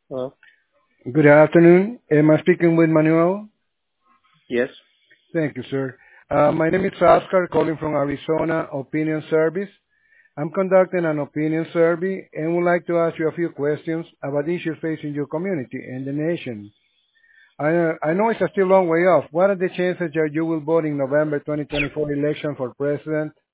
Hello? Good afternoon. Am I speaking with Manuel? Yes. Thank you, sir. My name is Oscar, calling from Arizona Opinion Service. I'm conducting an opinion survey and would like to ask you a few questions about issues facing your community and the nation. I know it's a still long way off. What are the chances that you will vote in November 2024 election for president?